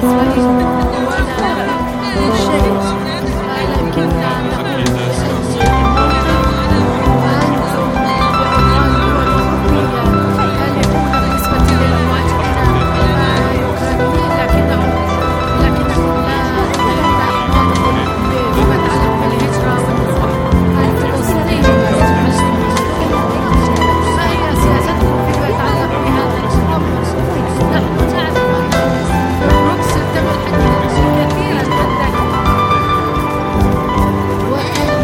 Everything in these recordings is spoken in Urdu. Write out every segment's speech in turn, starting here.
بالنسبة لي ولا شيء، لكن أكيد نقول أستاذ. وأنتم والدول الأوروبية يكون بالنسبة للأموات أوكرانيين، لكنهم لا يدعون أحوالهم فيما يتعلق بالهجرة والنزوح الفلسطيني. ما هي سياستكم فيما يتعلق بهذا الأمر؟ نحن نعرف أن رقص الدم الحديد كثيرا عندك، وأن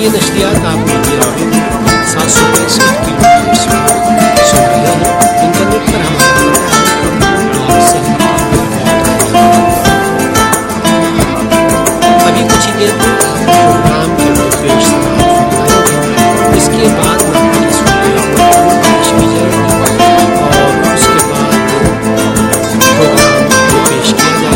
یہ نشریات آپ میڈیا میں 765 کلو سن رہے ہیں. انٹرنیٹ پر ہمارا ابھی کچھ ہی دیر پروگرام کے پیش اس کے بعد پیش کی جائے گی اور اس کے بعد پروگرام کو پیش کیا جائے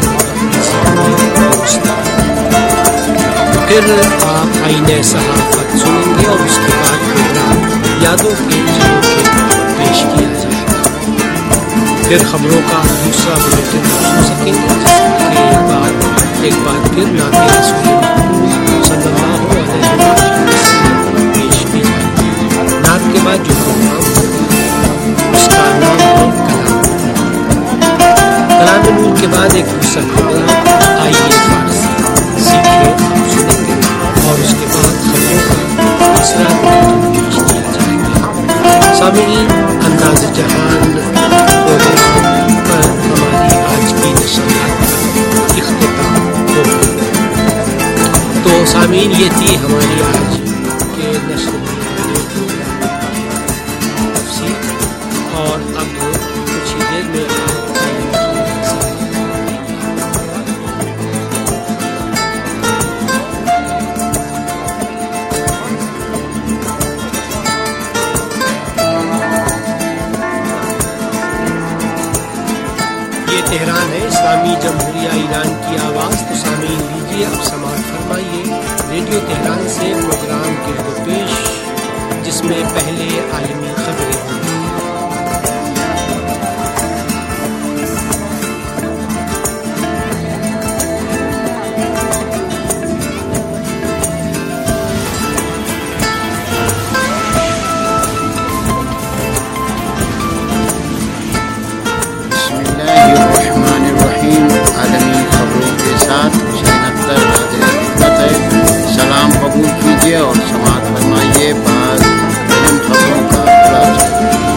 گا. پھر آپ آئینہ صحافت سنیں گے اور اس کے بعد پروگرام یادوں کے پیش کیا جائے گا. پھر خبروں کا دوسرا بلیٹن سن سکیں گے جس کے بعد ایک بار پھر نعت رسول محمود صلی اللہ علیہ وسلم پیش کی جائے گی. نعت کے بعد جو پروگرام ہوگا اس کا نام ہے کلام نور کے بعد ایک دوسرا پروگرام آئیے فارسی سیکھیں آپ سنیں گے اور اس کے بعد خبروں کا تیسرا بلیٹن پیش کیا جائے گا. سامعین انداز جہان پروگرام پر ہماری آج کی نشریات کا اختتام ہو گیا. تو سامعین یہ تھی ہماری آج کے نشر تفصیل اور اب کچھ ہی دیر میں تہران ہے اسلامی جمہوریہ ایران کی آواز. تو سامعین لیجیے اب سماعت فرمائیے ریڈیو تہران سے پروگرام کے دو پیش جس میں پہلے عالمی خبریں ہوں. سلام قبول کیجیے اور سماعت فرمائیے بعض اہم خبروں کا خلاصہ.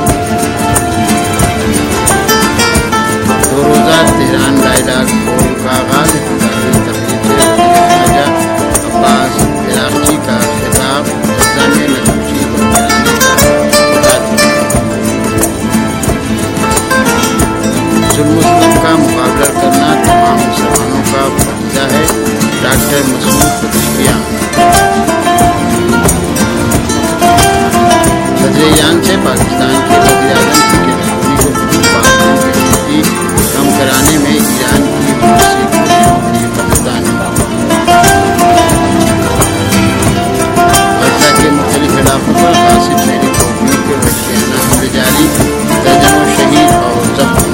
دو روزہ تہران ڈائیلاگ فورم کا آغاز. خواجہ عباس عراقچی کا خطاب خزانے نقوشی کو ظلم و ستم کا مقابلہ کرنا تمام مسلمانوں کا فریضہ ہے. Doctor Masoud Pezeshkian. صدر ایران سے پاکستان کے وزیر اعظم کی ٹیلیفونی گفتگو کی کم کرانے میں ایران کی غزہ کے مختلف علاقوں پر قاسم میری قومی کے وحشیانہ حملے جاری. درجنوں شہید اور زخمی.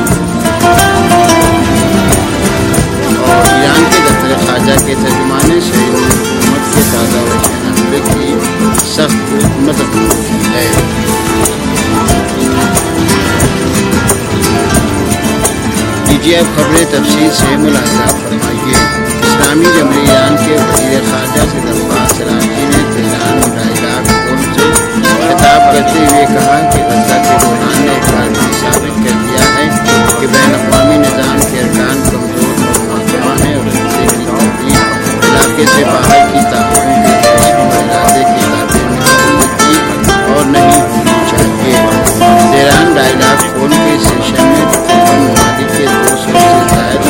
اور ایران کے دفتر خارجہ کے ترجمان نے شہید حکومت کے تازہ وحشیانہ حملے کی سخت مدد کی ہے. لیجیے اب خبریں تفصیل سے ملاحظہ فرمائیے. اسلامی جمہوریہ ایران کے وزیر خارجہ سید عباس عراقچی نے تہران ڈائیلاگ فورم سے خطاب کرتے ہوئے کہا کہ غزہ کے بحران نے ایک بار بھی ثابت کر دیا ہے کہ بین الاقوامی نظام کے ارکان کمزور اور ناکاں ہیں اور خطے کی تبدیل علاقے سے باہر کی طاقتوں کے فیصلوں اور ارادے کے دائرے میں نہیں کی اور نہیں ہونی چاہیے. تہران ڈائیلاگ فورم کے سیشن میں تقریباً ممالک کے 200 سے زائد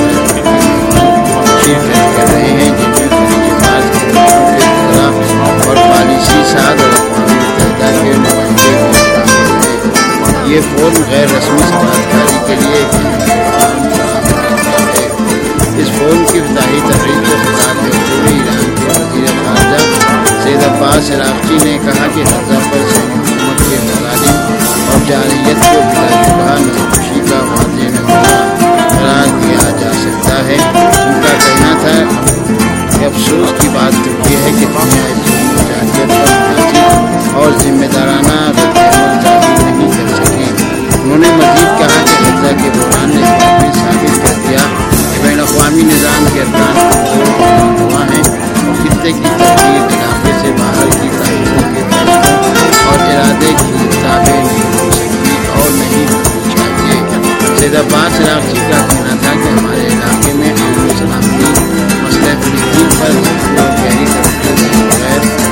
شرکت کر رہے ہیں جن میں خلیج فارس کے ملکوں کے وزراء اور پالیسی ساز اور اقوام متحدہ کے نمائندے بھی شامل ہیں. یہ فورم غیر رسمی سفارتکاری کے لیے ایک پلیٹ فارم ہے. اس فورم کی افتتاحی تقریب کو خطاب کرتے ہوئے ایران کے وزیر خارجہ سید عباس عراقچی نے کہا کہ غزہ پر صہیونی حکومت کے مظالم اور جارحیت کو بلا جگہ نظرکشی کا واضح نمونہ قرار دیا جا سکتا ہے. ان کا کہنا تھا کہ افسوس کی بات تو یہ ہے کہ دنیا اس ظلم و جارحیت پر مناسب اور ذمہ دارانہ رد عمل ظاہر نہیں کر سکی. انہوں نے مزید کہا کہ غزہ کے بحران نے اس بات بھی ثابت کر دیا کہ بین الاقوامی نظام کے ارکان کمزور اور ناکاں ہیں اور خطے کی تبدیل علاقے سے باہر کی طاقتوں کے فیصلوں اور ارادے کی تابع نہیں ہو سکتی اور نہیں ہونی چاہیے. سید عباس عراقچی کا کہنا تھا کہ ہمارے علاقے میں امن و سلامتی مسئلہ فلسطین پر گہری ترقی کے بغیر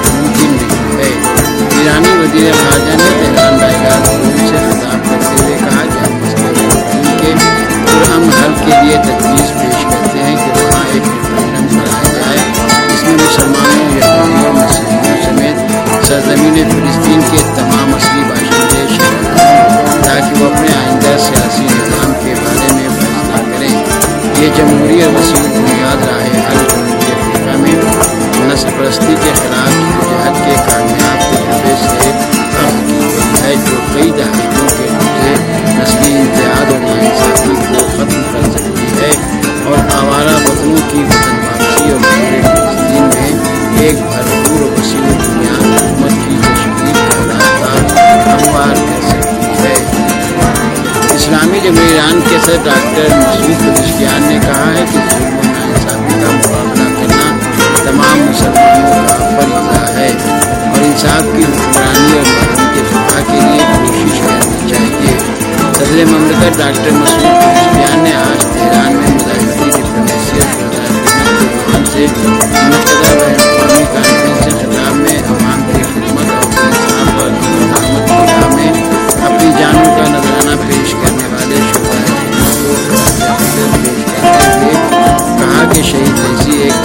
وزیر خارجہ نے تہران بائیگاہ سے خطاب کرتے ہوئے کہا کہ ہم مسئلے کے پرامن حل کے لیے تجویز پیش کرتے ہیں کہ وہاں ایک ریفرینڈم کرایا جائے جس میں مسلمانوں، یہودیوں، مسیحیوں سمیت سرزمین فلسطین کے تمام اصلی باشندے شامل ہوں تاکہ وہ اپنے آئندہ سیاسی نظام کے بارے میں فیصلہ کریں۔ یہ جمہوری اور وسیع بنیاد راہ حل جنوبی افریقہ میں نسل پرستی کے خلاف جہاد کے کامیاب تجربے سے حقیقت ہے جو کئی دہائیوں کے قبضے، نسلی امتیاز اور ناانصافی کو ختم کر سکتی ہے اور آوارہ وطنوں کی وطن واپسی اور پورے فلسطین میں ایک بھرپور اور وسیع بنیاد حکومت کی تشکیل کا راستہ ہموار کر سکتی ہے۔ اسلامی جمہوریہ ایران کے صدر ڈاکٹر مسعود پزشکیان نے کہا ہے کہ ظلم و ناانصافی کا مقابلہ کرنا تمام مسلمانوں کا فریضہ ہے اور انصاف کی حکمرانی اور قانون کے دفاع کے لیے کوشش کرنی چاہیے۔ صدر مملکت ڈاکٹر مسعود پزشکیان نے آج تہران میں مداخلتی ڈپلومیسی اور عنوان سے منعقدہ بین الاقوامی کانفرنس سے خطاب میں عوام کی خدمت اور انصاف اور امامت کی راہ میں اپنی جانوں کا نذرانہ پیش کرنے والے شہداء کو خراج عقیدت پیش کرتے ہوئے کہا کہ شہید رضی ایک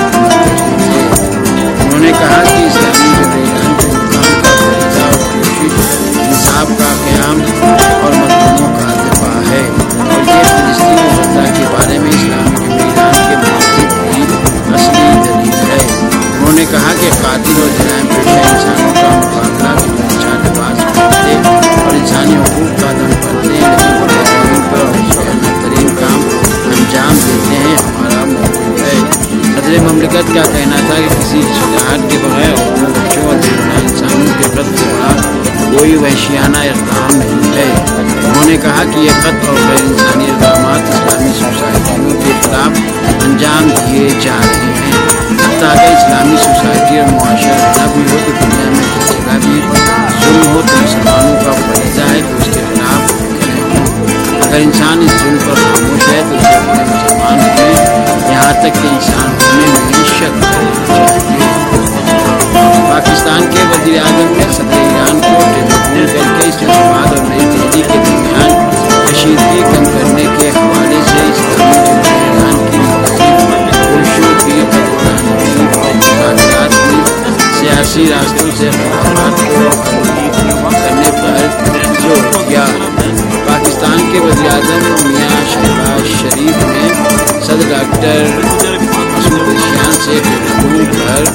انہوں نے کہا کہ اسلامی جمہوریہ ایران کے مقام کا فریضہ اور کوشش انصاف کا قیام اور مظلوموں کا دفاع ہے اور یہ فلسطین و غزہ کے بارے میں اسلامی جمہوریہ ایران کے موقف کی اصلی دلیل ہے۔ انہوں نے کہا کہ قاتل اور جرائم پیشہ انسانوں کا مقابلہ اچھا لباس پہنتے اور انسانی حقوق کا دم کرتے ہیں لیکن بڑے زمین پر حوصلہ ترین کام انجام دیتے ہیں ہمارا موقف ہے۔ صدر مملکت کا کہنا تھا کہ کسی اصلاحات کے بغیر عورتوں، بچوں اور دیونا انسانوں کے قتل سے بڑا کوئی وحشیانہ اقدام نہیں ہے۔ انہوں نے کہا کہ یہ قتل اور غیر انسانی اقدامات اسلامی سوسائٹیوں کے خلاف انجام دیے جا رہے ہیں۔ حتیٰ کہ اسلامی سوسائٹی اور معاشرہ نہ بھی ہو تو دنیا میں جس جگہ بھی ظلم ہو تو مسلمانوں کا فریضہ ہے کہ اس کے خلاف کھڑے ہوں۔ اگر انسان اس ظلم پر خاموش ہے تو اسے اپنے مسلمان ہونے یہاں تک کہ انسان ہونے میں شک کرنا چاہیے۔ پاکستان کے وزیر اعظم نے صدر ایران کو ٹیلی فون کر کے اسلام آباد اور نئی دہلی کے درمیان کشیدگی کم کرنے کے حوالے سے اسلامی جمہوریہ ایران کی کوششوں کی قدردانی اور مذاکرات کی سیاسی راستوں سے خلافات کو کرنے پر زور دیا۔ پاکستان کے وزیر اعظم میاں شہباز شریف نے صدر ڈاکٹر مسعود پزشکیان سے ٹیلی فون پر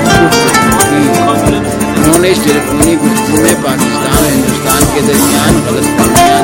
انہوں نے اس ٹیلی فونی گفتگو میں پاکستان اور ہندوستان کے درمیان غلط فہمیاں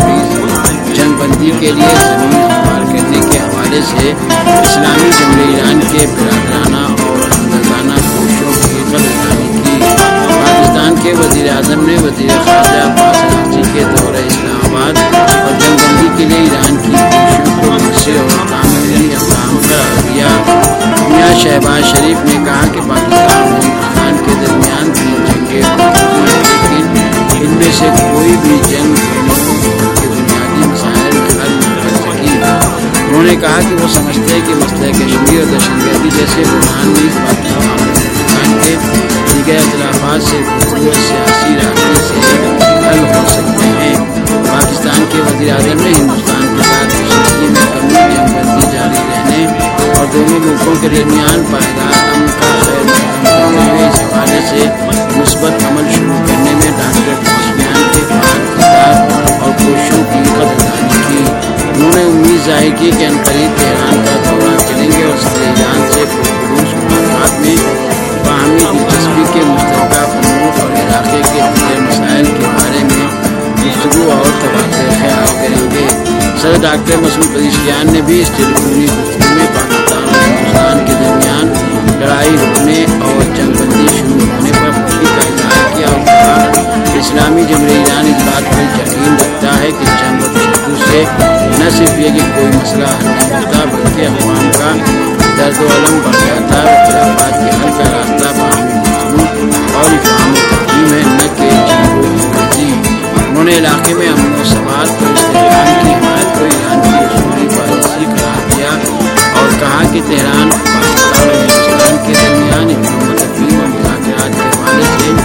دور جنگ بندی کے لیے زمین ہموار کرنے کے حوالے سے اسلامی جمہوریہ ایران کے برادرانہ اور ہمدردانہ کوششوں کی قدردانی کی۔ پاکستان کے وزیر اعظم نے وزیر خارجہ عباس اراغچی کے دورہ اسلام آباد اور جنگ بندی کے لیے ایران کی کوششوں کو مؤثر اور تعمیری اقدام قرار دیا۔ میاں شہباز شریف نے کہا کہ پاکستان اور ہندوستان کے درمیان 3 جنگیں ہوئی لیکن ان میں سے کوئی بھی جنگ کے بنیادی مسائل حل نہ کر سکی۔ انہوں نے کہا کہ وہ سمجھتے ہیں کہ مسئلہ کشمیر اور دہشت گردی جیسے بحران بھی پاکستان اور ہندوستان کے دیگر اختلافات سے گفتگو اور سیاسی رابطے سے حل ہو سکتے ہیں۔ پاکستان کے وزیر اعظم نے ہندوستان کے ساتھ کشیدگی میں کمی، جنگ بندی جاری رہنے اور دونوں ملکوں کے درمیان پائیدار امن کا خیر مقدم کرتے ہوئے اس حوالے سے مثبت عمل شروع کرنے میں ڈاکٹر پزشکیان کے فعال کردار اور کوششوں کی قدردانی کی۔ انہوں نے امید ظاہر کی کہ عنقریب تہران کا دورہ کریں گے اور صدر ایران سے پرخلوص ملاقات میں باہمی دلچسپی کے مشترکہ امور اور علاقے کے دیگر مسائل کے بارے میں گفتگو اور تبادلہ خیال کریں گے۔ صدر ڈاکٹر مسعود پزشکیان نے بھی اس ٹیلی فونی گفتگو میں پاکستان اور ہندوستان کے درمیان لڑائی رکنے اور جنگ بندی شروع ہونے پر خوشی کا اظہار کیا اور کہا کہ اسلامی جمہوریہ ایران اس بات پر یقین رکھتا ہے کہ جنگ و تشدد سے نہ صرف یہ کہ کوئی مسئلہ حل نہیں ہوتا بلکہ اقوام کا درد و علم بڑھ جاتا ہے۔ اختلافات کے حل کا راستہ باہمی گفتگو اور افہام و تفہیم ہے نہ کہ جنگ و انگریزی۔ انہوں نے علاقے میں امن و ثبات پر استحکام کی حمایت کو ایران کی اصولی پالیسی قرار دیا اور کہا کہ تہران پاکستان اور ہندوستان کے درمیان حکومت افہیم اور مذاکرات کے حوالے سے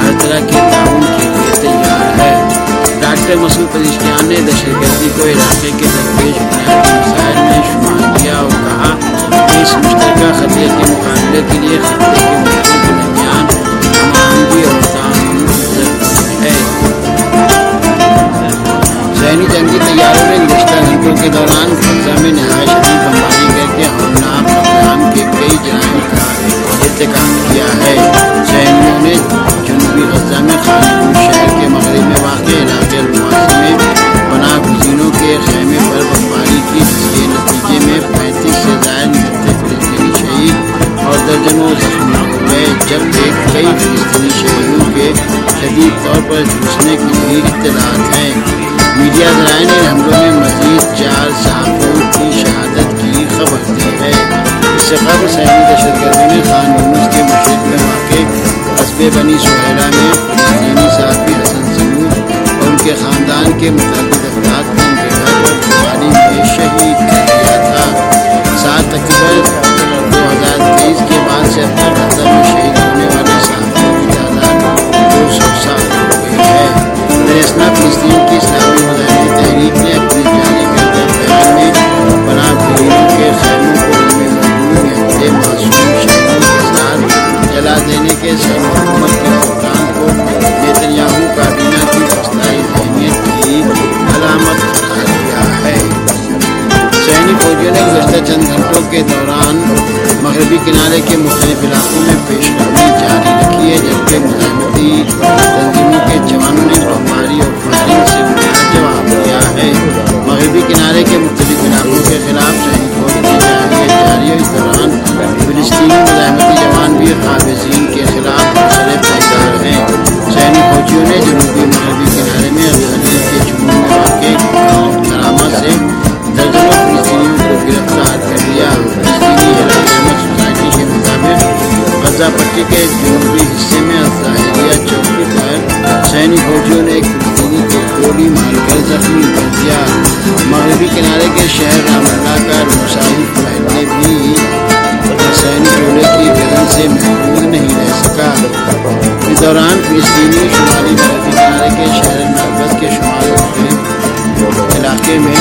ہر طرح کے تعاون کے لیے تیار ہے۔ ڈاکٹر مسعود پزشکیان نے دہشتگردی کو علاقے کے درپیش بنیادی مسائل میں شمار کیا اور کہا کہ اس مشترکہ خطرے کے مقابلے کے لیے خطے کے ملکوں کے درمیان ہم آہنگی اور تعاون ضروری ہے۔ ذہنی جنگی طیاروں نے گزشتہ گھنٹوں کے دوران غزہ میں نہایت شدید بمباری کر کے ہولناک اقدام کے کئی جرائم کا ارتکاب کیا ہے۔ ذہنیوں نے جنوبی غزہ میں خان شہر کے مغرب میں واقع علاقے المواسی میں پناہ گزینوں کے خیمے پر بمباری کی، جس کے نتیجے میں 35 سے زائد فلسطینی شہید اور درجنوں زخمی ہو گئے، جبکہ کئی فلسطینی شہریوں کے شدید طور پر جھلسنے کی بھی اطلاعات ہیں۔ میڈیا ذرائع نے حملوں میں مزید 4 صحافیوں کی شہادت کی خبر دی ہے۔ اس سے قبل صہیونی دہشت گردوں نے خان یونس کے مشرق میں واقع قصبے بنی سہیلہ میں فلسطینی صحافی حسن سمود اور ان کے خاندان کے متعدد افراد کو ان کے گھر پر بمباری میں شہید کر دیا تھا۔ 7 اکتوبر 2023 کے بعد سے اب تک غزہ میں شہید ہونے والے صحافیوں کی تعداد 207 ہو گئی ہے۔ دراصل فلسطین کی اسلامی مظاہرین تحریک نے اپنے جاری کردہ بیان میں پناہ گزینوں کے خیموں کو ان میں موجود یا معصوم شہریوں کے ساتھ جلا دینے کے سر حکومت کے حکام کو نیتنیاہو کابینہ کی فسطائی ذہنیت کی علامت قرار دیا ہے۔ صہیونی فوجیوں نے گزشتہ چند گھنٹوں کے دوران مغربی کنارے کے مختلف علاقوں میں پیش قدمی جاری رکھی ہے، جبکہ مزاحمتی تنظیموں کے جوانوں نے بمباری اور فائرنگ سے بنیاد جواب دیا ہے۔ مغربی کنارے کے مختلف علاقوں کے خلاف صہیونی فوج کی جاری اس دوران فلسطینی مزاحمتی جوان بھی قابضین کے خلاف سر پائیدار ہیں۔ صہیونی فوجیوں نے جنوبی مغربی کنارے میں خلیج کے جنوب میں واقع گاؤں کراما سے درجنوں فلسطینیوں کو گرفتار کر لیا۔ فلسطینی احمد سوسائٹی کے مطابق غزہ پٹی کے جنوبی حصے میں الظاہریہ چوکی پر صہیونی فوجیوں نے ایک فلسطینی کو گولی مار کر زخمی کر دیا۔ مغربی کنارے کے شہر رام اللہ کا روسائی فلائٹ نے بھی صہیونی ٹولے کی گردن سے محفوظ نہیں رہ سکا۔ اس دوران فلسطینی شمالی مغربی کنارے کے شہر نابلس کے شمال کے علاقے میں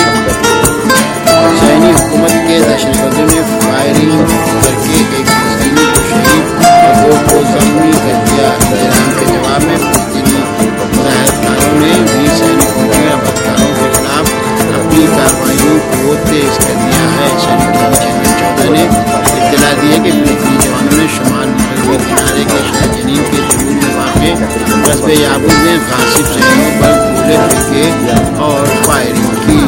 صہیونی حکومت کے دہشت گردوں نے فائرنگ کر کے ایک فلسطینی کو شہید اور 2 کو زخمی کر دیا۔ جرائم کے جواب میں فلسطینی مظاہرت کاروں نے بھی صہیونی فوجیوں اور بدکاروں کے خلاف اپنی کارروائیوں کو تیز کر دیا ہے۔ صہیونی چینل 14 نے اطلاع دی ہے کہ فلسطینی جوانوں نے شمال مغربی کنارے کے شہر جنین کے جنوب میں واقع قصبے یابوس میں غاصب صہیونیوں پر گولے پھینکے اور فائرنگ کی۔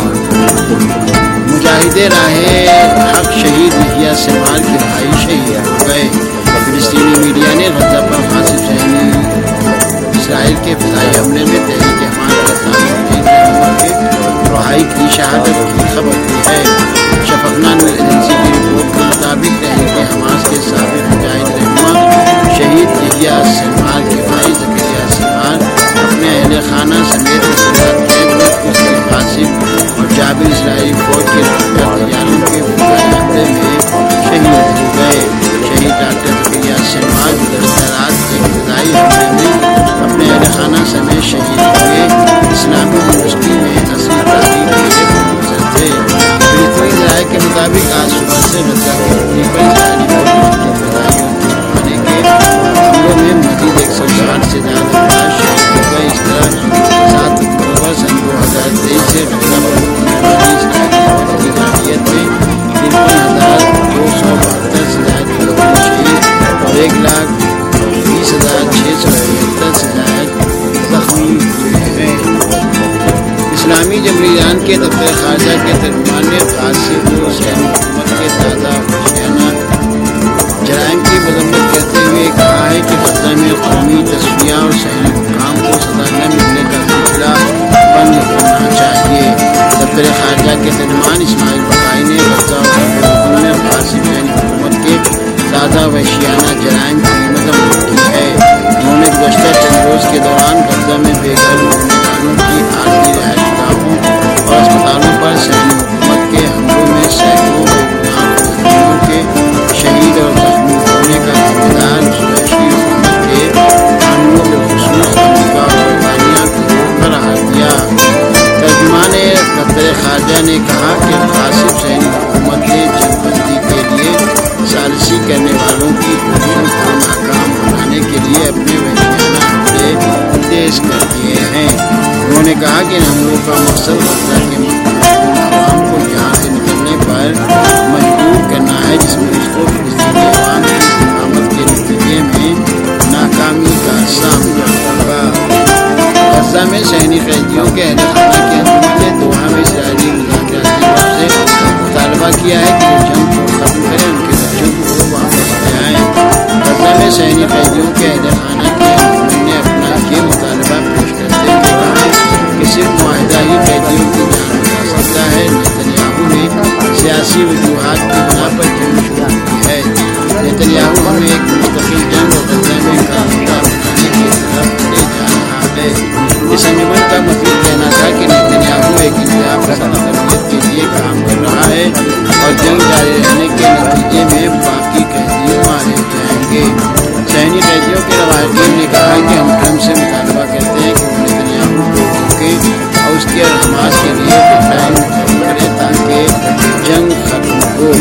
مجاہد راہ حق شہید یحییٰ سنوار کے بھائی شہید ہو گئے۔ فلسطینی میڈیا نے غزہ پر غاصب صہیونی اسرائیل کے فضائی حملے میں تحریک حماس کا سامنے کے بھائی کی شہادت کی خبر دی ہے۔ شفقنا نیوز ایجنسی کی رپورٹ کے مطابق تحریک حماس کے سابق مجاہد رہنما شہید یحییٰ سنوار کے بھائی زکریا سنوار اپنے اہل خانہ سمیت غاصب اور جابر اسرائیلی فوج کے طیاروں کے فضائی حملے میں شہید ہو گئے۔ شہید ڈاکٹر زکریا سنوار گزشتہ رات ایک فضائی حملے میں اپنے اہل خانہ سمیت شہید ہوئے۔ اسلامی یونیورسٹی میں اصلی تعلیم کے لیے پروفیسر تھے۔ فلسطینی ذرائع کے مطابق آج صبح سے غزہ کی پٹی پر اسرائیلی فوج کی فضائیوں کے زمانے کے حملوں میں مزید 160 سے زیادہ افراد شہید ہو گئے۔ اس طرح 7 اکتوبر سن 2023 سے غزہ پر ہونے والی اسرائیلی فوج کی غالبیت میں 53,272 سے زائد فلسطینی شہید اور 1,20,675 سے زائد زخمی ہوئے ہیں۔ اسلامی جمہوریہ ایران کے دفتر خارجہ کے ترجمان نے غاصب صہیونی حکومت کے تازہ وحشیانہ جرائم کی مذمت کرتے ہوئے کہا ہے کہ غزہ میں قومی تصفیہ اور صہیونی حکام کو سزا نہ ملنے کا سلسلہ بند ہونا چاہیے۔ دفتر خارجہ کے ترجمان اسماعیل بقائی نے غزہ اور خیبر میں غاصب صہیونی حکومت کے تازہ وحشیانہ جرائم کی مذمت کی ہے۔ انہوں نے گزشتہ چند روز کے دوران غزہ میں بے گھر ہونے والوں کی عارضی رہائش گاہوں اور اسپتالوں پر صہیونی حکومت کے حملوں میں سینکڑوں بے گناہ فلسطینیوں کے شہید اور زخمی ہونے کا ذمہ دار اسرائیلی حکومت کے قانونوں بالخصوص کہا کہ ہم لوگ کا مقصد غزہ کے عوام کو یہاں سے نکلنے پر مجبور کرنا ہے، جس میں اس کو فلسطینی عوام کی استقامت کے نتیجے میں ناکامی کا سامنا ہوگا۔ غزہ میں صہیونی قیدیوں کے اہل خانہ کی حکومت نے دوحہ میں اسرائیلی مذاکراتی گروپ سے مطالبہ کیا ہے کہ وہ جنگ کو ختم کریں، ان کے بچوں کو واپس لے آئیں۔ غزہ میں صہیونی قیدیوں کے اہل خانہ کی حکومت نے اپنا یہ مطالبہ پیش کرتے ہوئے کہا کہ صرف معاہدہ ہی قیدیوں کی جان بچا سکتا ہے۔ نتنیاہو نے سیاسی وجوہات کی بنا پر جنگ شروع کی ہے۔ نتنیاہو ہمیں ایک مستقل جنگ اور غزہ میں کارندہ بنانے کی طرف لے جا رہا ہے۔ اس انجمن کا مطلب کہنا تھا کہ نتنیاہو ایک انتہا پسند تربیت کے لیے کام کر رہا ہے اور جنگ جاری رہنے کے نتیجے میں باقی قیدی مارے جائیں گے۔ صہیونی قیدیوں کے روایتین نے کہا کہ ہم ٹرمپ سے مطالبہ کرتے ہیں کہ وہ نتنیاہو کو روکے اور اس کے حماس کے لیے ڈیڈ لائن مقرر کرے تاکہ جنگ ختم ہو۔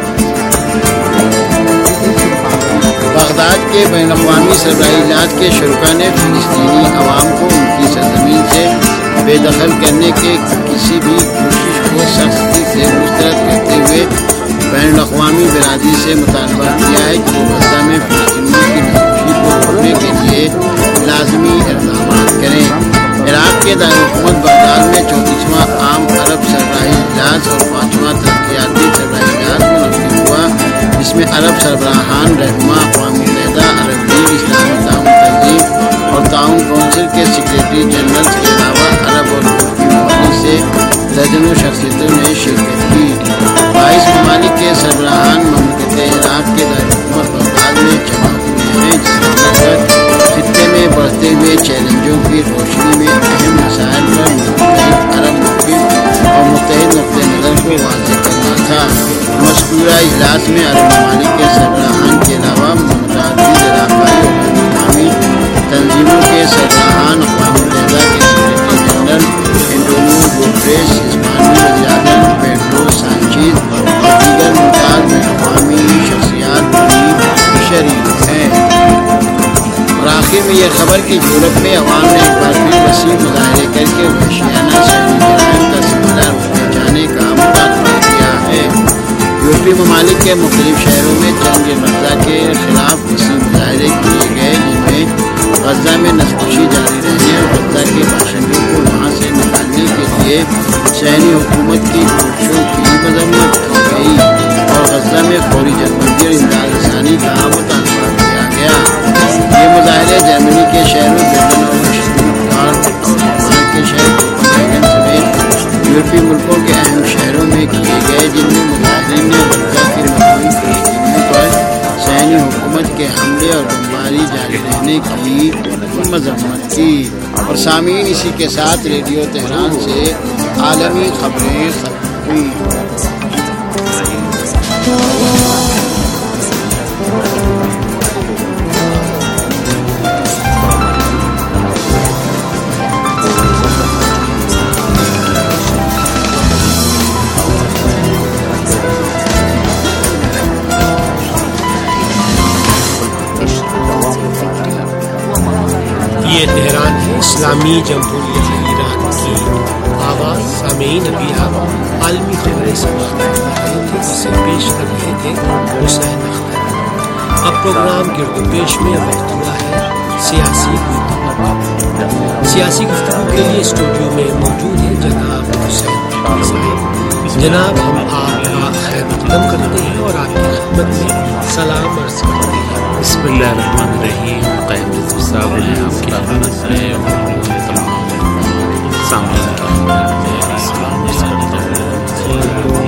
بغداد کے بین الاقوامی سربراہی اجلاس کے شرکا نے فلسطینی عوام کو ان کی سرزمین سے بے دخل کرنے کے کسی بھی کوشش کو سختی سے مسترد کرتے ہوئے بین الاقوامی برادری سے مطالبہ کیا ہے کہ وہ غزہ میں فلسطینیوں کی نزوشی کو روکنے کے لیے لازمی اقدامات کریں۔ عراق کے دارالحکومت بغداد میں 34واں عام عرب سربراہی اجلاس اور 5واں ترقیاتی سربراہی اجلاس منعقد ہوا، جس میں عرب سربراہان، رہنما اقوام متحدہ، عرب لیگ، اسلامی تعاون تنظیم اور تعاون کونسل کے سیکریٹری جنرلز کے علاوہ عرب اور یورپی ممالک سے درجنوں شخصیتوں نے شرکت کی۔ 22 ممالک کے سربراہان مملکت عراق کے دارالحکومت بغداد میں جمع ہوئے ہیں، جس کے مقصد خطے میں بڑھتے ہوئے چیلنجوں کی روشنی میں اہم مسائل پر متحد عرب موقف اور متحد نقطۂ نظر کو واضح کرنا تھا۔ مذکورہ اجلاس میں عرب ممالک کے سربراہان کے علاوہ متعدد علاقائی اور بین الاقوامی تنظیموں کے سربراہان، اقوام متحدہ کے سیکریٹری جنرل انٹونیو گوٹریس، اسپانوی وزیر اعظم پیڈرو سانچیز اور دیگر ممتاز بین الاقوامی شخصیات بھی شریک ہیں۔ اور آخر میں یہ خبر کہ یورپ میں عوام نے ایک بار پھر وسیع مظاہرے کر کے وحشیانہ صہیونی جرائم کا سلسلہ روکے جانے کا مطالبہ کیا ہے۔ یورپی ممالک کے مختلف شہروں میں جنگ غزہ کے خلاف وسیع مظاہرے کیے گئے، جن میں غزہ میں نسل جاری رہنے اور غزہ کے باشندوں کو وہاں سے نکالنے کے لیے صہیونی حکومت کی کوششوں کی مذمت کی گئی اور غزہ میں فوری جنگبندی اور امداد رسانی کا مطالبہ کیا گیا۔ یہ مظاہرے جرمنی کے شہروں برلن اور شٹوٹگارٹ اور آلمان کے شہر کوپنہیگن سمیت یورپی ملکوں کے اہم شہروں میں کیے گئے، جن میں مظاہرین نے غزہ کے مقامی فلسطینیوں پر صہیونی حکومت کے حملے اور بمباری جاری رہنے کی مذمت کی۔ اور سامعین، اسی کے ساتھ ریڈیو تہران سے عالمی خبریں ختم ہوئی۔ یہ تہران ہے، اسلامی جمہوریہ ایران کی آواز۔ سامعین، ابھی آپ عالمی خبریں سماعت کر رہے تھے، جسے پیش کر رہے تھے حسین اختر۔ اب پروگرام گرد و پیش میں وقت ہوا ہے سیاسی گفتگو۔ سیاسی گفتگو کے لیے اسٹوڈیو میں موجود ہیں جناب حسین صاحب۔ جناب، ہم آپ کا خیر مقدم کرتے ہیں اور آپ کی خدمت میں سلام عرض کرتے ہیں۔ بسم اللہ الرحمن الرحیم۔ قیادت صاحب ہیں آپ کی خدمت میں اور تمام سامعین کی خدمت میں سلام عرض کرتا ہوں۔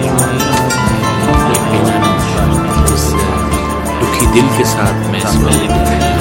دکھی دل کے ساتھ میں اس وقت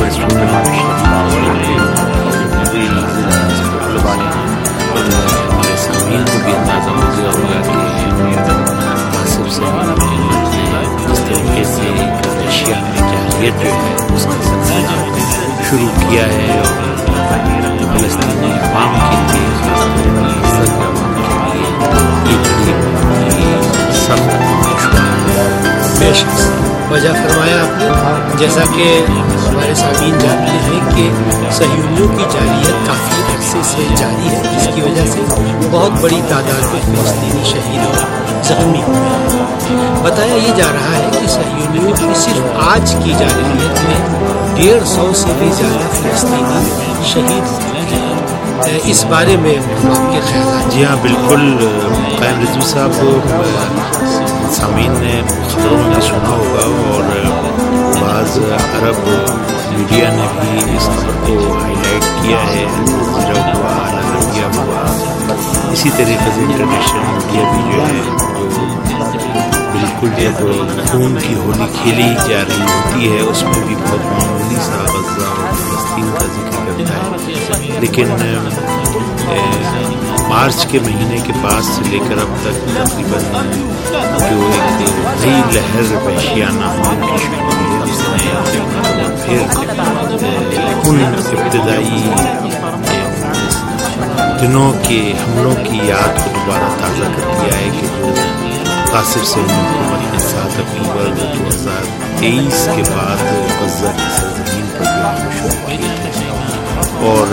ہمارے سامعین کو بھی اندازہ ہو گیا ہوگا کہ آصف صاحب اس طریقے سے ایشیا میں جاہلیت جو ہے اس کا سلسلہ شروع کیا ہے اور فلسطینی عوام کے لیے خاص طور پر عوام کے لیے یہ بڑی سخت دشوار ہے۔ بے شک وجہ فرمایا آپ نے، جیسا کہ ہمارے سامعین جانتے ہیں کہ صہیونیوں کی جاہلیت کافی ہے عرصے سے جاری ہے، جس کی وجہ سے بہت بڑی تعداد میں فلسطینی شہید اور زخمی ہوئے ہیں۔ بتایا یہ جا رہا ہے کہ صہیونیوں کی صرف آج کی جارحیت میں 150 سے بھی زیادہ فلسطینی شہید ہوئے ہیں۔ اس بارے میں آپ کے خیالات؟ جی ہاں بالکل، قائم رضوی صاحب، سامعین نے خبروں میں بھی سنا ہوگا اور بعض عرب میڈیا نے بھی اس خبر کو ہائی لائٹ کیا ہے، الجزیرہ ہوا، العربیہ ہوا، اسی طریقے سے انٹرنیشنل میڈیا بھی جو ہے بالکل جب خون کی ہولی کھیلی جا رہی ہوتی ہے اس میں بھی بہت معمولی سا غزہ اور فلسطین کا ذکر کرتا ہے، لیکن مارچ کے مہینے کے بعد سے لے کر اب تک تقریباً جو ایک نئی لہر وحشیانہ حملوں کی شروع ہوئی ہے، جس نے پھر ان ابتدائی دنوں کے حملوں کی یاد کو دوبارہ تازہ کر دیا ہے کہ جو قاصر صہیونی حکومت نے 7 اکتوبر 2023 کے بعد غزہ کی سرزمین پر جو شروع کیے تھے، اور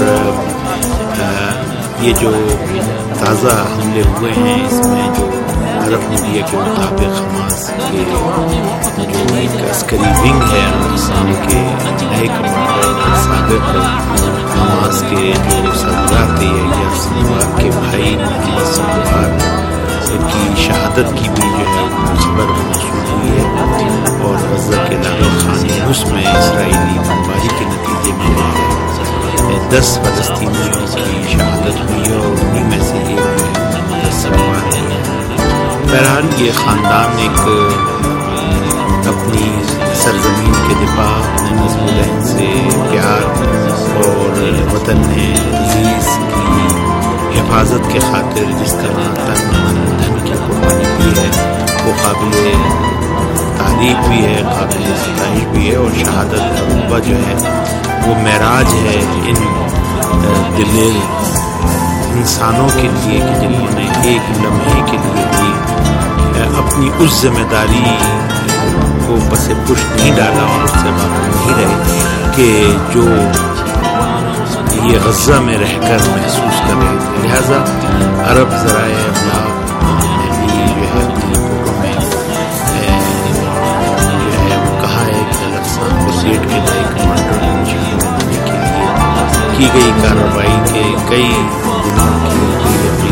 یہ جو تازہ حملے ہوئے ہیں اس میں جو عرب میڈیا کے مطابق حماس کے جو ایک عسکری ونگ ہے افغانستان کے نئے کمانڈر سابق حماس کے جو سربراہ تھے یا سنوار کے بھائی محمد سنوار کی شہادت کی بھی جو ہے خبر موصول ہوئی ہے، اور غزہ کے علاقہ خان یونس میں اسرائیلی بمباری کے نتیجے میں 10 فلسطینیوں کی شہادت ہوئی ہے اور انہیں میں سے ایک محمد سنوار ہے۔ بہرحال یہ خاندان ایک اپنی سرزمین کے دفاع، اپنے نظم العین سے پیار اور وطن عزیز کی حفاظت کے خاطر جس طرح تن من دھن کی قربانی دی ہے وہ قابل تعریف بھی ہے، قابل ستائش بھی ہے، اور شہادت عروبہ جو ہے وہ معراج ہے ان دلیل انسانوں کے لیے کہ جنہوں نے ایک لمحے کے لیے بھی اپنی اس ذمہ داری کو پس پش نہیں ڈالا اور اس سے باہر نہیں رہے کہ جو یہ غزہ میں رہ کر محسوس کر رہے تھے۔ لہٰذا عرب ذرائع ابلاغ نے بھی جو ہے اپنی خبروں میں جو ہے وہ کہا ہے کہ الاقصی بریگیڈ کے نئے کمانڈر منشیات بنانے کے لیے کی گئی کارروائی کے کئی دنوں کی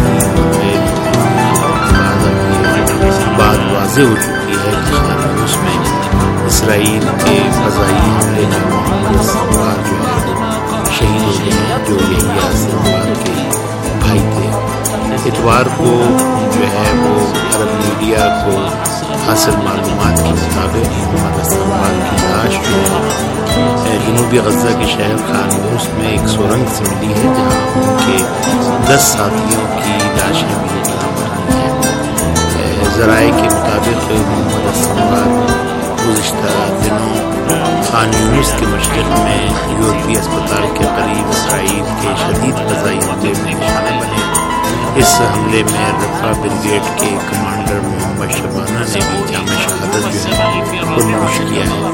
بات واضح ہو چکی ہے کہ خان یونس میں اسرائیل کے فضائی حملے میں محمد سنوار جو ہے شہید ہو گئے ہیں، جو یحییٰ سنوار کے بھائی تھے۔ اتوار کو جو ہے وہ عرب میڈیا کو حاصل معلومات کے مطابق محمد سنوار کی لاش جو ہے جنوبی غزہ کے شہر خان یونس میں ایک سرنگ سے ملی ہے، جہاں ان کے 10 ساتھیوں کی لاشیں بھی برآمد ہوئی ہیں۔ ذرائع کے مطابق محمد سنوار گزشتہ دنوں خان یونس کے مشرق میں یورپی اسپتال کے قریب اسرائیل کے شدید فضائی حملے میں نشانہ بنے۔ اس حملے میں رفا بریگیڈ کے کمانڈر محمد شبانہ نے بھی جامع شہادت جو ہے وہ نوش کیا ہے۔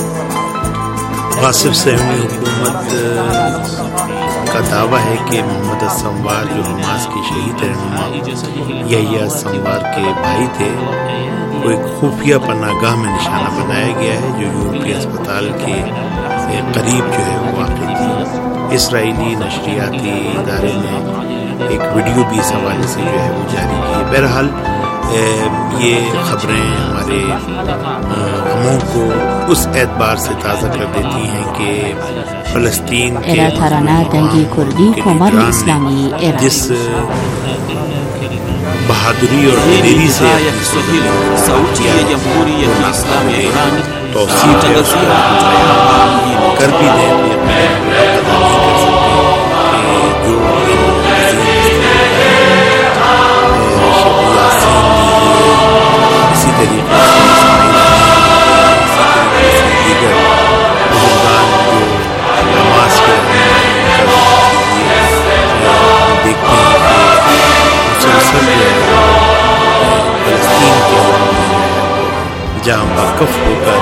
قاصر صہیونی حکومت کا دعویٰ ہے کہ محمد سنوار جو حماس کے شہید رہنما یحییٰ سنوار کے بھائی تھے، وہ ایک خفیہ پناہ گاہ میں نشانہ بنایا گیا ہے جو یورپی اسپتال کے قریب جو ہے وہ واقع تھی۔ اسرائیلی نشریاتی ادارے نے ایک ویڈیو بھی اس حوالے سے جو ہے وہ جاری کی ہے۔ بہرحال یہ خبریں ہمارے غموں کو اس اعتبار سے تازہ کر دیتی ہیں کہ فلسطین کے جس بہادری اور دلیری سے توصیف ہے اس کو کر بھی دیں اسی طریقے سے دیگر بزرگان جو حماس کے دیکھتے ہیں کہ مسلسل جو ہے فلسطین کے جہاں واقف ہو کر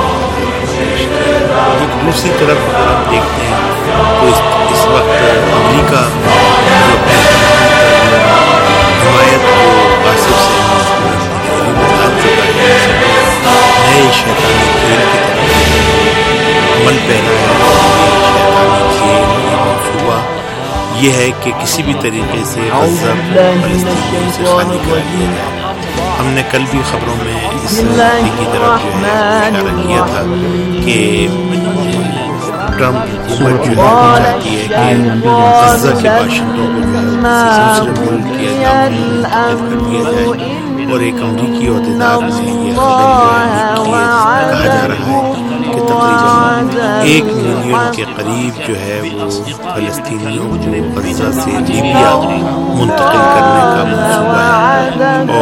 دوسری طرف اگر ہم دیکھتے ہیں تو اس وقت امریکہ حمایت کو غاصب سے بتا چکا ہے، نئے شیطانی کھیل کی طرف عمل پہنا ہے۔ شیطانی کھیل یہ منصوبہ یہ ہے کہ کسی بھی طریقے سے غزہ کو فلسطینیوں سے خالی کر دیا جائے۔ ہم نے کل بھی خبروں میں اس نقطے کی طرف جو ہے اشارہ کیا تھا کہ ٹرمپ حکومت جو ہے چاہتی ہے کہ غزہ کے باشندوں کو جو ہے دوسرے ملک کے دامن منتقل کر دیا جائے، اور ایک امریکی عہدیدار نے یہ خبر جو ہے کہا جا رہا ہے کہ تقریباً 1 ملین کے قریب جو ہے وہ فلسطینیوں کو غزہ سے لیبیا منتقل کرنے کا منصوبہ ہے،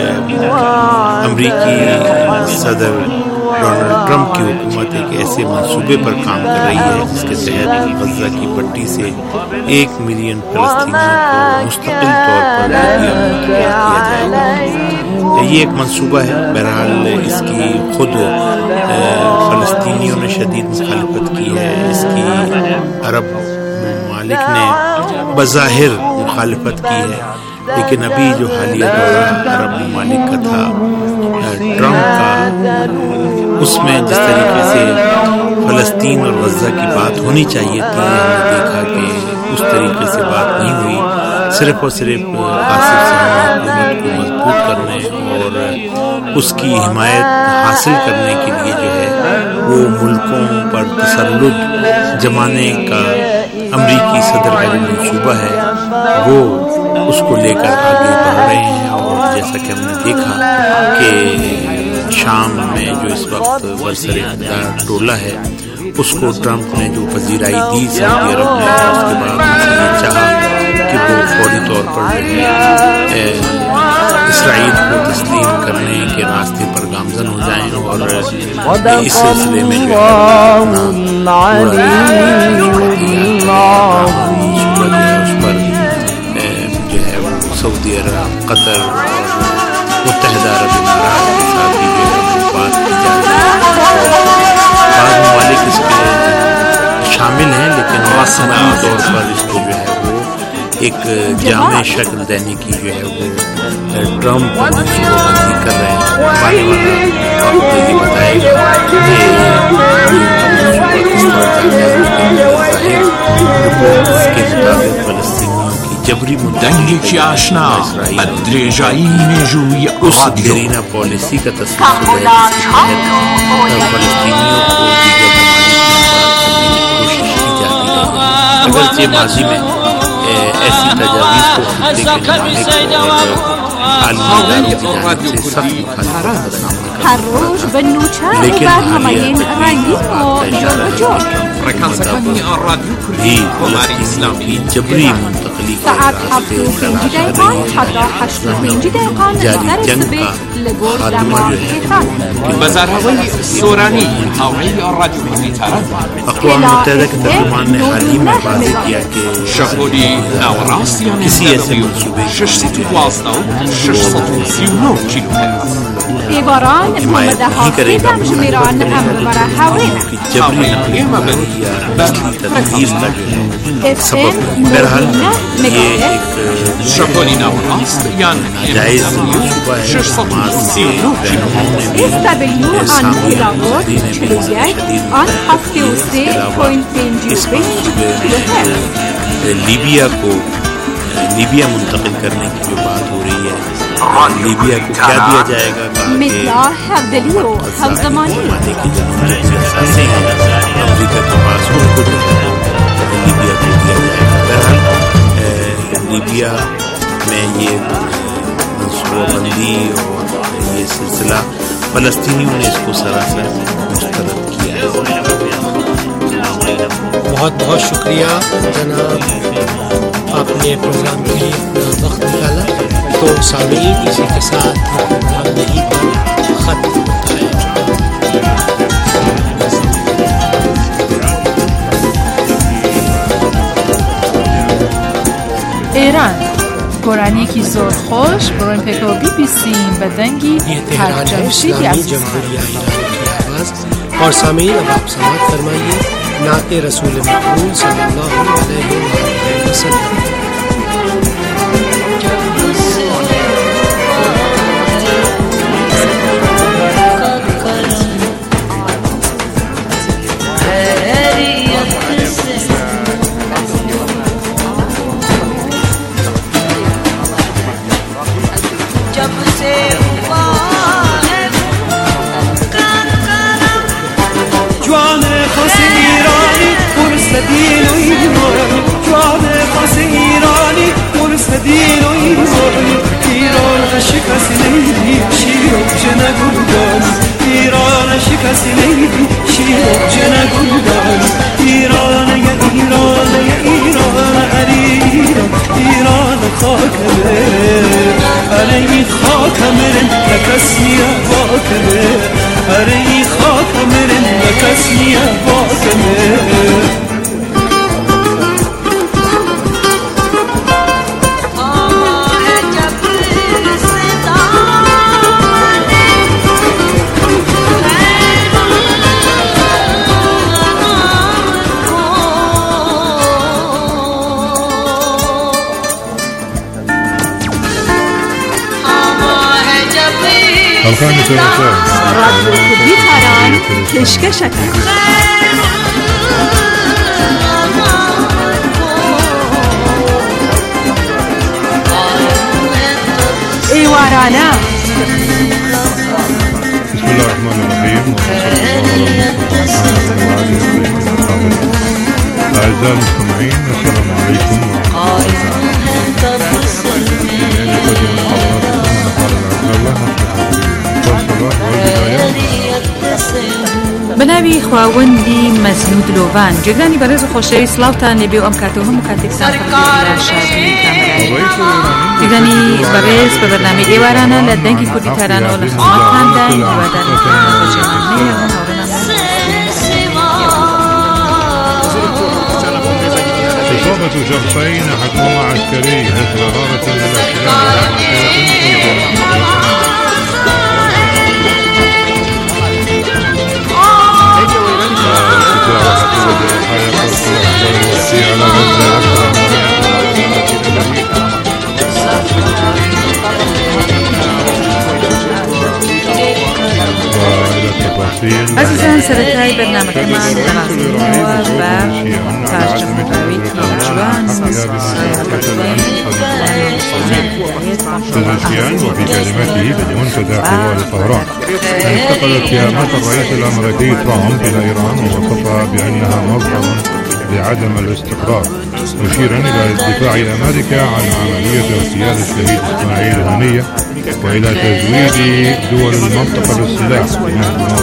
اور امریکی صدر ڈونلڈ ٹرمپ کی حکومت ایک ایسے منصوبے پر کام کر رہی ہے جس کے تحت غزہ کی پٹی سے 1 ملین فلسطینیوں کو مستقل طور پر لیبیا منتقل کیا جائے گا۔ یہ ایک منصوبہ ہے، بہرحال اس کی خود فلسطینیوں نے شدید مخالفت کی ہے، اس کی عرب ممالک نے بظاہر مخالفت کی ہے، لیکن ابھی جو حالیہ دورہ عرب ممالک کا تھا ٹرمپ کا، اس میں جس طریقے سے فلسطین اور غزہ کی بات ہونی چاہیے تھی، ہم نے دیکھا کہ اس طریقے سے بات نہیں ہوئی، صرف اور صرف غاصب سے حکومت کو مضبوط کرنے اور اس کی حمایت حاصل کرنے کے لیے جو ہے وہ ملکوں پر تسلط جمانے کا امریکی صدر کا جو منصوبہ ہے وہ اس کو لے کر آگے بڑھ رہے ہیں۔ اور جیسا کہ ہم نے دیکھا کہ شام میں جو اس وقت برسر اقتدار ڈولا ہے، اس کو ٹرمپ نے جو پذیرائی دی سعودی عرب نے، اس کے بعد یہ چاہا کہ وہ فوری طور پر جو ہے اسرائیل کو تسلیم کرنے کے راستے پر گامزن ہو جائیں، اور اس سلسلے میں جو ہے وہ سعودی عرب، قطر اور متحدہ عرب امارات کے ساتھ بھی جو ہے بات کی جا رہی ہے۔ بعض ممالک اس کے شامل ہیں، لیکن عام طور پر اس کو جو ہے وہ ایک جامع شکل دینے کی جو ہے وہ ٹرمپ منصوبہ بندی کر رہے ہیں۔ آنے والا وقت یہ بتائے گا کہ اس کے مطابق فلسطینیوں کی جبری دنگی آشنا درجائی جوئی اس دیرینہ پالیسی کا تسلسل ہے جس کے تحت فلسطینیوں کو دیگر ممالک میں کوشش کی جاتی ہے، اگرچہ ماضی میں ایسی تجاویز کو خطے کے ممالک اور عالمی اداروں کی جانب سے سخت مخالفت کا سامنا کرنا، لیکن حالیہ بھی فلسطینیوں کی جبری منتقلی کے راستے تلاش کر رہی ہے۔ جاری جنگ کا خاتمہ جو ہے اقوام متحدہ کے ترجمان نے حال ہی میں واضح کیا کہ کسی ایسے منصوبے حمایت نہیں کرے گا کہ جبری نقلی یا نسلی تدبیر کا جو ہے سبب۔ بہرحال یہ ایک ناجائز منصوبہ ہے، حماس کے رہنماؤں نے بھی سامعین المسلمین نے بھی شدید مخالفت کی ہے۔ اس کے علاوہ اس منصوبے میں لیبیا منتقل کرنے کی جو بات ہو رہی ہے، لیبیا کو کیا دیا جائے گا، کہا کہ زمانے کی جنوبی اثاثے ہیں امریکہ کے پاس، ان کو جو ہے لیبیا کو دیا جائے گا۔ بہرحال لیبیا میں یہ منصوبہ بندی اور یہ سلسلہ فلسطینیوں نے اس کو سراسر مسترد کیا ہے۔ بہت بہت شکریہ جناب، آپ نے پروگرام کے لیے اپنا وقت نکالا۔ تو سامعین، اسی کے ساتھ پروگرام نہیں پر ختم ہوتا ہے۔ ایران گۆرانیەکی زۆر خۆش بڕۆین پێکەوە بیبیسین بە دەنگی اسلامی جمہوریہ ایران کی آواز۔ اور سامعین، اب آپ سماعت فرمائیے نعت رسول مقبول صلی اللہ علیہ وسلم۔ وسلم. رادیو کردی تهران کشکشک ایوارانه. بسم الله الرحمن الرحيم أعزائي المستمعين السلام عليكم بناوی خواوەندی مەزنود لۆڤان جێگانی بەڕێز و خۆشەوی سڵاوتان لێبێ و ئەم کاتە و هەموو کاتێکتان پڕ شادی کامەرایی جێگانی بەڕێز بە بەرنامەی ئێوارانە لە دەنگی کوردی تارانەوە لە خزمەتتانداین هیوادارم بەجێهێنانی هەموو إصابة شخصين حكموا عسكري مثل غارة عزیزان سەرەتای بەرنامەکەمان دەڕاستینەوە بە پارچەخۆراوێکی جوان بزنسيان وفي كلمته بالمنتدى طوال طهران انتقلت كلمات الرئيس الأمريكي ترامب إلى إيران ووصفها بأنها مصدر لعدم الاستقرار مشيرا إلى الدفاع الأمريكي عن عملية اغتيال الشهيد إسماعيل هنية وإلى تزويد دول المنطقة بالسلاح